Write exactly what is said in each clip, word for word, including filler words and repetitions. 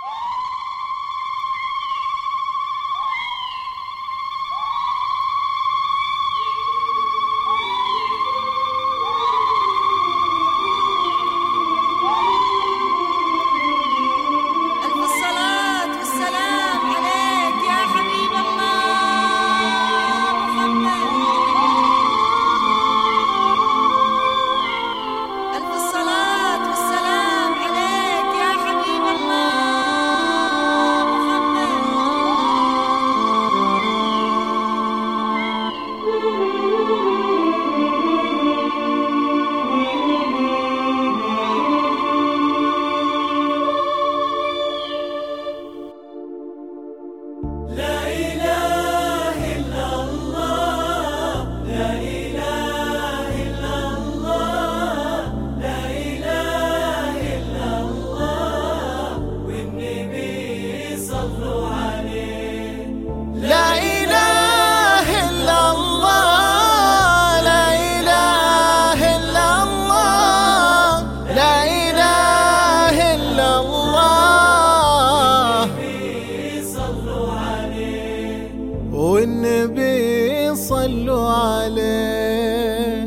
والنبي صلوا عليه.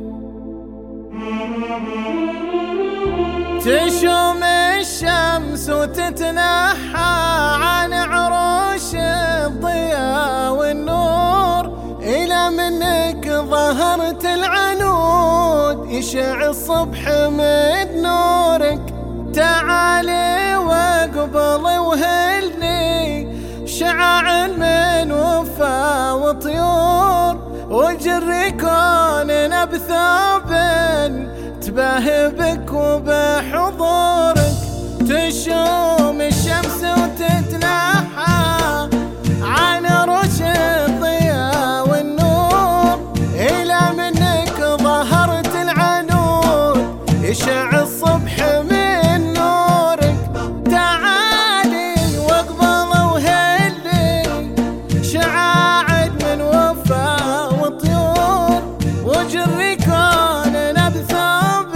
تشوم الشمس وتتنحى عن عروش الضياء والنور، إلى منك ظهرت العنود يشع الصبح من نورك. تعالي واقبل وهلني شعاع من وفا وطيور، وجري كوننا بثوب تباهي بك وبحضورك. تشوم الشمس وتتنحى عن عروش الضياء والنور، إلى منك ظهرت العنود يشع الصبح من نورك. تعالي واقبل وهلي شعاعد من وفا وطيور، وجري كوننا بثوب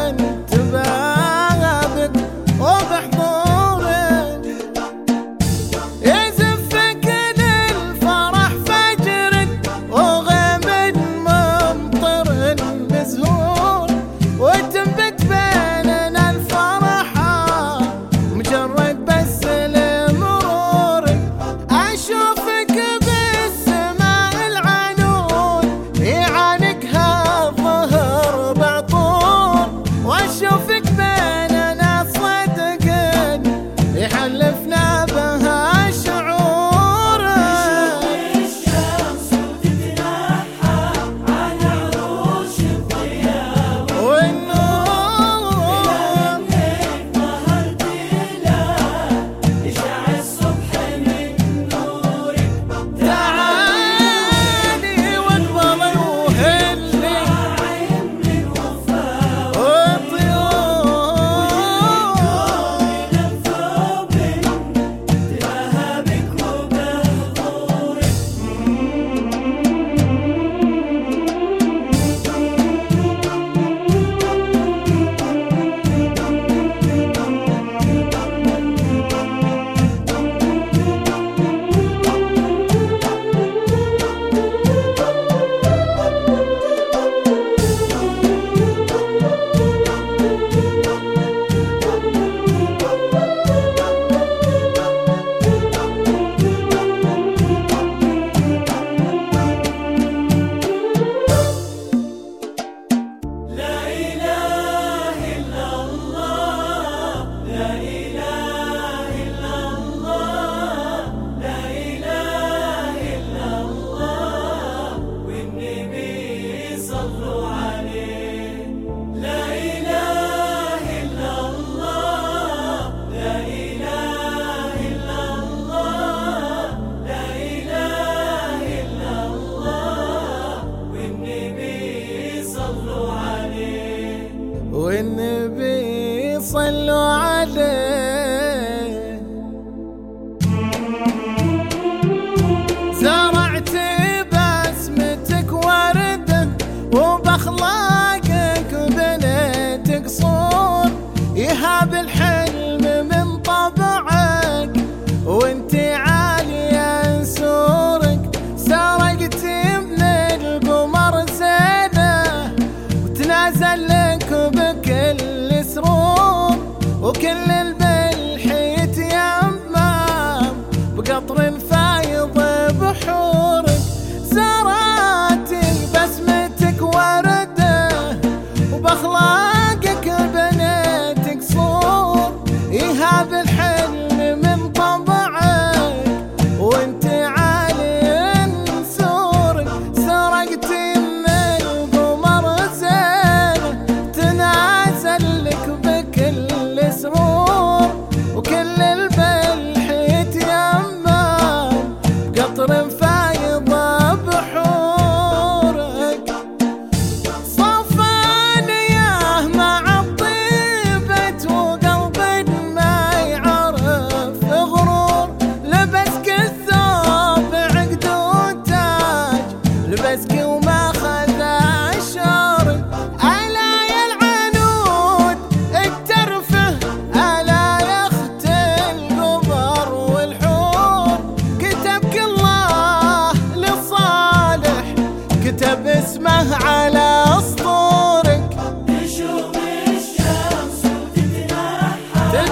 تباهى بك وبحضورك. يزفك للفرح فجرك وغيم ممطر بزهور، وتنبت بيننا الفرحة مجرد بس لمرورك. أشوفك بالسماء العنود يعانقها الظهر بعطور، وأشوفك بيننا صدق يحلفنا بها شعور. الشمس وتتنحى عن عروش الضياء والنور، ظهرت له يشع الصبح من نورك. تعالي واقبل وهلي عين من وفاء وطيور، ثوب تباهى بك وبحضورك. لا إله إلا الله، لا إله إلا الله، لا إله إلا الله، والنبي صلوا عليه. لا إله إلا الله، لا إله إلا الله، لا إله إلا الله، والنبي صلوا عليه. والنبي صلوا عليه. زرعت بسمتك وردة وبأخلاقك بنيت قصور، يهاب الحلم من طبعك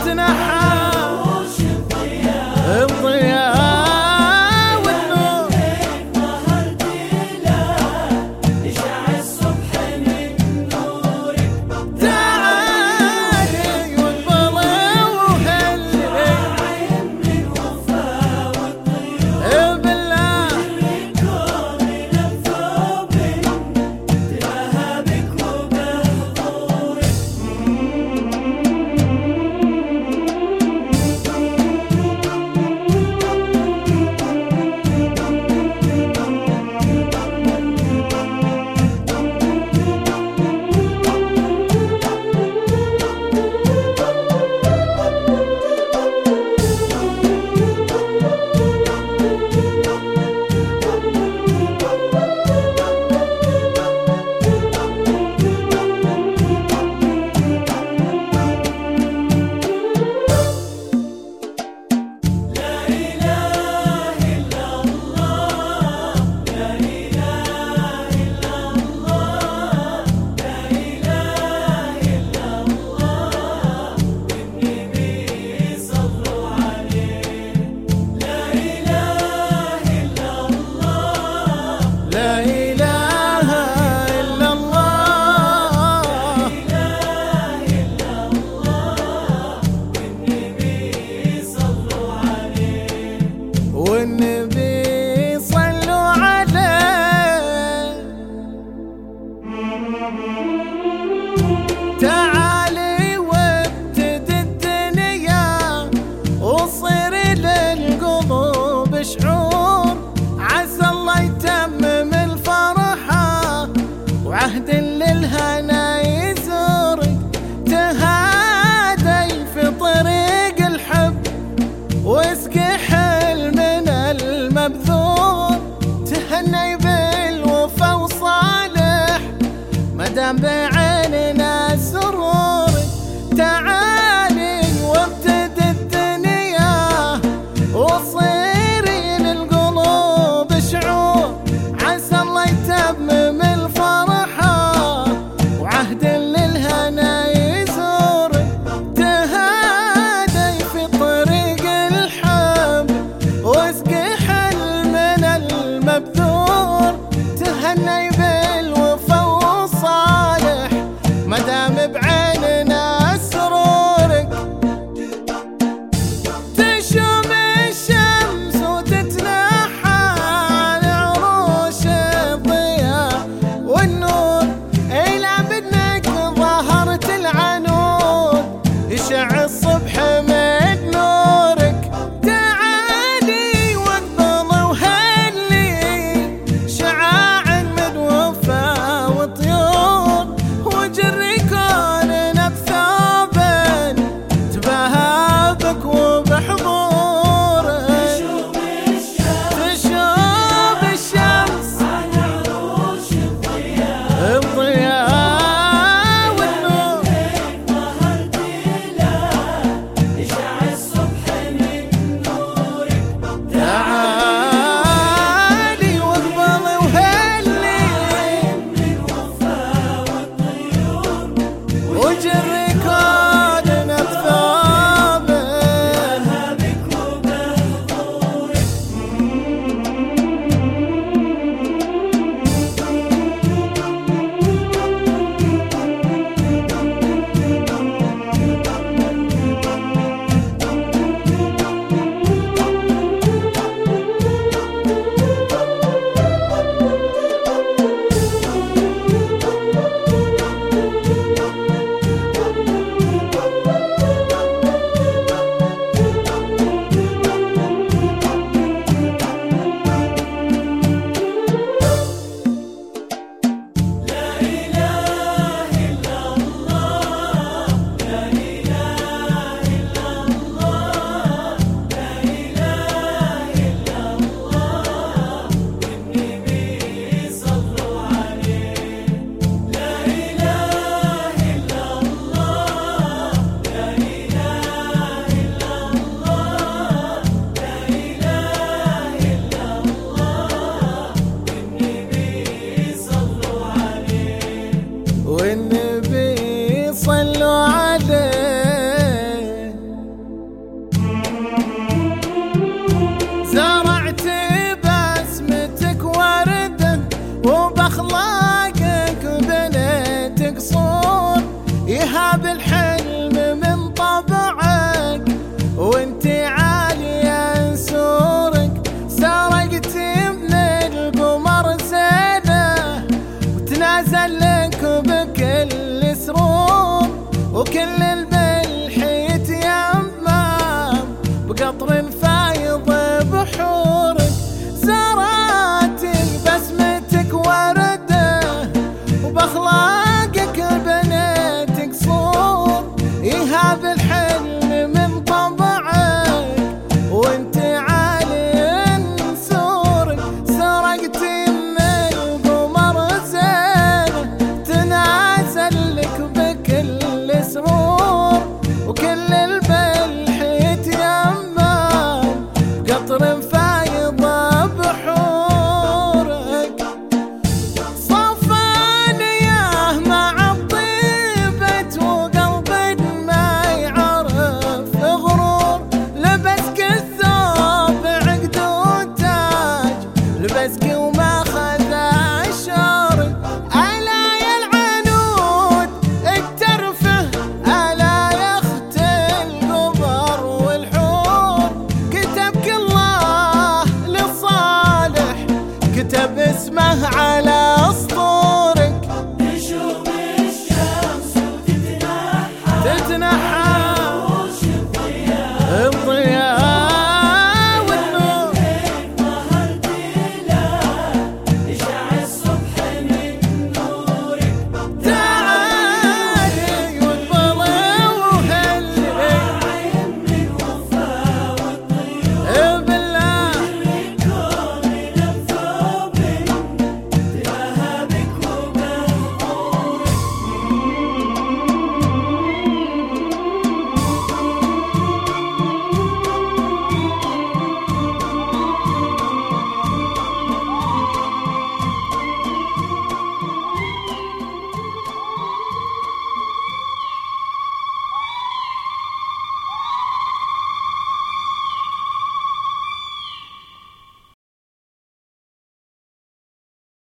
تنحى الضياء والنور ظهرت له يشع الصبح من نورك تعالي والبلا وهلي عين من وفا والطيور بالله الكون لفوا بك تباهى بك وبحضورك لا إله إلا الله والنبي صلوا عليه تعالي وابتدي الدنيا وصير للقلوب شعور عسى الله يتمم الفرحة وعهد للهنا يزورك تهادي في طريق الحب واسقي حلمنا المبذور تهني بالوفا وصالح مدام بعيننا سرورك تعالي وابتدي الدنيا وصيري للقلوب شعور عسى الله يتمم الفرحة وعهد للهنا يزورك تهادي في طريق الحب واسقي حلمنا المبذور تهني بالوفا وصالح مدام بعيننا سرورك تشوم الشمس وتتنحى على عروش الضياء والنور إلى بدنك ظهرت العنود يشع الصبح